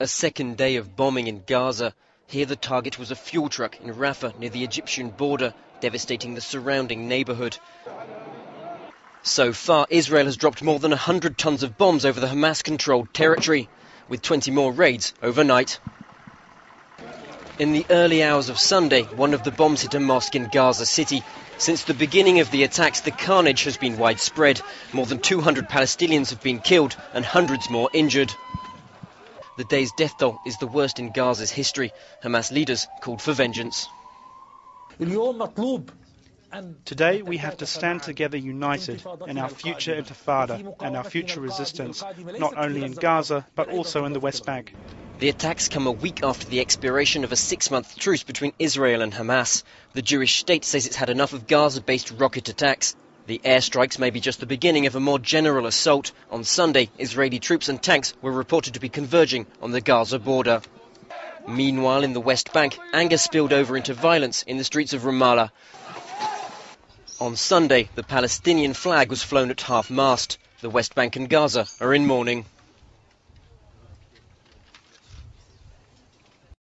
A second day of bombing in Gaza. Here the target was a fuel truck in Rafah near the Egyptian border, devastating the surrounding neighbourhood. So far, Israel has dropped more than 100 tons of bombs over the Hamas-controlled territory, with 20 more raids overnight. In the early hours of Sunday, one of the bombs hit a mosque in Gaza City. Since the beginning of the attacks, the carnage has been widespread. More than 200 Palestinians have been killed and hundreds more injured. The day's death toll is the worst in Gaza's history. Hamas leaders called for vengeance. Today we have to stand together united in our future intifada and our future resistance, not only in Gaza but also in the West Bank. The attacks come a week after the expiration of a 6-month truce between Israel and Hamas. The Jewish state says it's had enough of Gaza-based rocket attacks. The airstrikes may be just the beginning of a more general assault. On Sunday, Israeli troops and tanks were reported to be converging on the Gaza border. Meanwhile, in the West Bank, anger spilled over into violence in the streets of Ramallah. On Sunday, the Palestinian flag was flown at half-mast. The West Bank and Gaza are in mourning.